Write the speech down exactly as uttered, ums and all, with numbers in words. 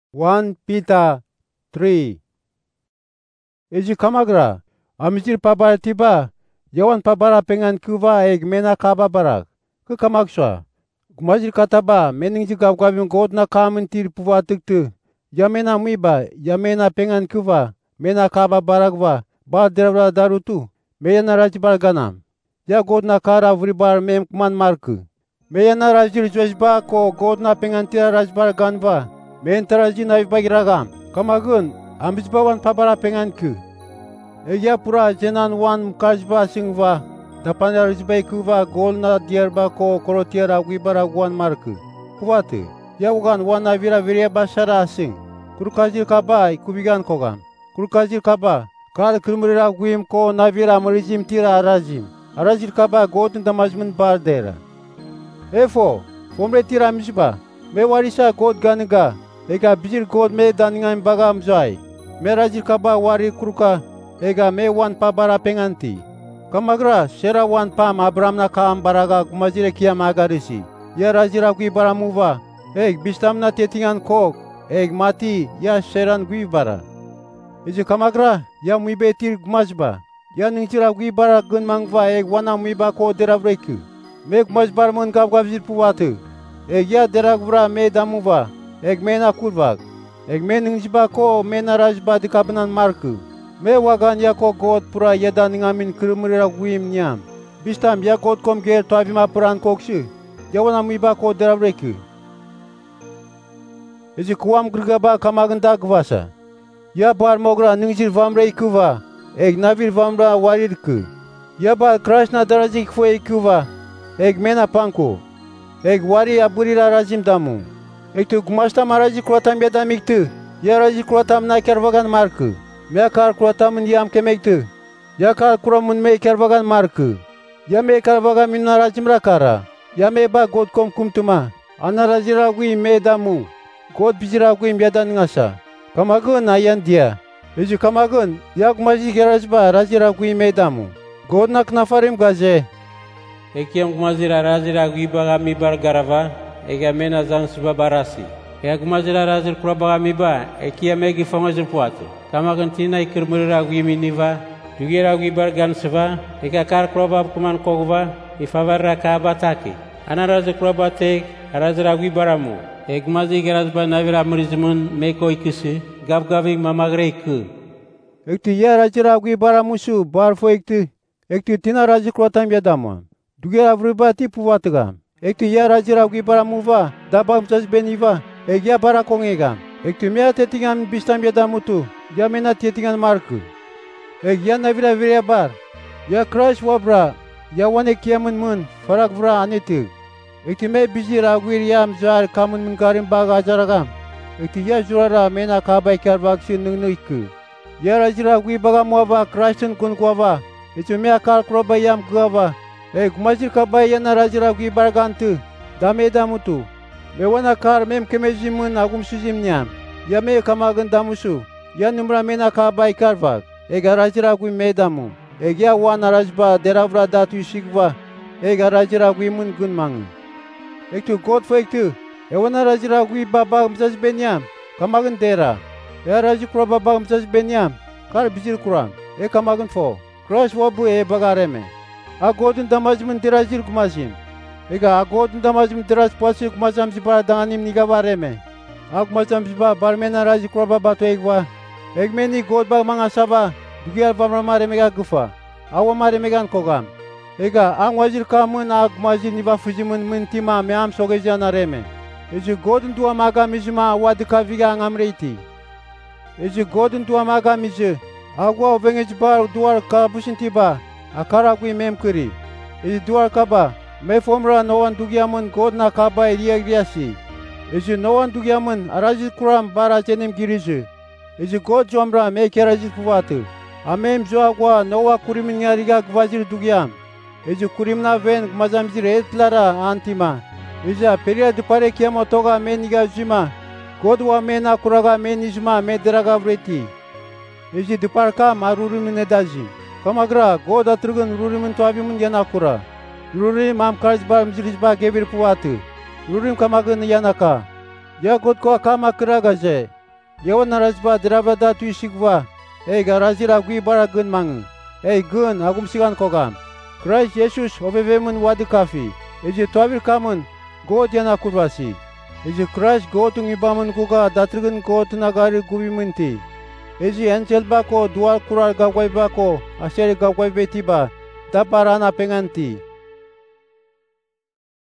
First Peter three. Eji kamagra, amijir pabar tiba, yawan pabara pengan kuva eg mena kaba barak. Ke kamakswa, gumajir kataba mening jigab gabim god na kamen tir puva tuktu. Yamena muiba, yamena pengan kuva, mena kaba barakva, bar deravra darutu, meyana rajbar ganam. Ya god na kara vribar mem kuman marku. Meyana rajir jojba ko god na pengan tira rajbar ganva. Mentaraji naif bagi ragam. Kamagun, ambisbawan pabara penganku. Eya pura jenan wan mukajba singva. Dapan rizbai kuva gol na diarba ko korotiara wibara wan marku. Kuwate, ya ugan wan na vira viria basara sing. Kurkajir kaba kubigan kogam. Kurkajir kaba, kal krumrira guim ko na vira marizim tira arajim. Arajir kaba godun damajmun bardera. Efo, fomre tira mishba. Me warisa god ganiga. Ega bijir god me daningan bagam zai. Me rajir kaba wari kruka. Ega me wan pabara penganti. Kamagra shera wan pam Abraham na kaam baraga kumajire kia magarisi. Ya rajira gui baramuva. Eg bistam na tetingan kok. Eg mati ya sheran gui bara. Iji kamagra ya muibe tir gumajba. Ya ningtira gui bara gun mangva eg wana muiba ko deravreku. Me gumajbar mun gab gabzir puwatu. Eg ya deragvra me damuva. Eg mena kurvag. Eg meningjiba ko mena rajba di kabanan marku. Me wagan ya ko god pura yada ningamin krumrira guim nyam. Bistam ya god kom ger tuavima puran kokshu. Yawana muiba ko deravreku. Ezi kuam grgaba kamaganda gvasa. Ya bar mogra ningjir vamrei kuva. Eg navir vamra warirku. Ya bar krashna darajik fue kuva. Eg mena panko. Eg wari aburira rajim damu. Eg tu gumashta maraji kuratam yada miktu. Ya raji kuratam na kervagan marku. Me kar kuratam yam kemektu. Ya kar kuramun me kervagan marku. Ya me kervagan minna rajim rakara. Ya me ba god kom kumtuma. Ana raji ragui me damu. God bijira gui yada ngasa. Kamagun ayan dia. Eju kamagun ya gumaji gerajba raji ragui me damu. God nak nafarim gaje. Ekiam kumazira razira guibaga mibar garava, ega mena zang suba barasi. Ega kumazira razir kurabaga miba, ekia megi fangazir puatu. Kama kantina ikirmurira guimi niva, dugira guibar gan suba, ega kar kurabab kuman kogva, ifavarra kabataki. Ana razir kurabatek, razira guibaramu. Ega kumazi gerazba navira murizimun meko ikisi, gab gavi mamagre iku. Ekti ya rajira guibaramusu barfo ekti, ekti tina razir kuratam yadamu. Dugira vribati puvatga. Ektu ya rajira gui baramuva, dabam jas beniva, eg ya barakongega. Ektu mea tetingan bistam ya damutu, ya mena tetingan marku. Eg ya navira viria bar, ya crash wabra, ya wane kiamun mun, farak vra anetu. Ektu me bijira guir yam jar kamun mun karim baga ajaragam. Ektu ya jurara mena kabai karbaksi nungnuiku. Ya rajira gui bagamuava, crashtun kun guava. Ektu mea kar kroba yam guava. Eh kumajir kabay yana rajira gui bargantu. Dame damutu. Me wana kar mem kemejimun agum sujim nyam. Ya me kamagan damusu. Ya numra mena kabay karvak. Ega rajira gui me damu. Eg ya wana rajba deravra datu shigva. Ega rajira gui mun gun mangu. Ektu god fo ektu. E wana rajira gui baba mjaj benyam. Kamagan dera. Ya rajikura baba mjaj benyam. Kar bijir kuram. E kamagan fo. Crush wabu e bagareme. A godun damajmun dirajir kumashim. Ega a godun damajmun diraj pasi kumasham si para danganim niga bareme. A kumasham si ba barmena raji kuraba batu egwa. Egmeni god ba mangasaba. Dugial bamramare mega gufa. Awa mare megan kogam. Ega ang wajir kamun a kumajir niba fujimun muntima meam sogejana reme. Eji godun tua maga mijima wadika viga angamreiti. Eji godun tua maga miji. Agwa ovengej bar duar kabushin tiba. Akara gui mem kuri. Iji duar kaba. Me fomra noan dugiamun god na kaba iria griasi. Iji noan dugiamun arajit kuram bara jenim giriju. Iji god jomra me kerajit puwatu. Amem jo agwa noa kurimin ngariga gvajir dugiam. Iji kurim na ven gmazamjir etlara antima. Iji peria dupare kiamo toga me niga jima. God wa me na kuraga me nijma me deraga vreti. Iji duparka marurimin edaji. Kamagra god atrugun rurimun tuabimun yanakura. Ruri mam karjba mjirijba gebir puwatu. Rurim kamagun yanaka. Ya god ko kama kira gaje. Yawan razba drabada tuisikwa. Ega razira gui bara gun mang. Ei gun agum sigan kogam. Christ Jesus obevemun wadu kafi. Eji tuavir kamun God yana kurvasi. Eji Christ gotung ibamun kuga datrigun God nagari gubimunti. Eji angel bako dual kural gawai bako asyari gawai betiba daparana penganti.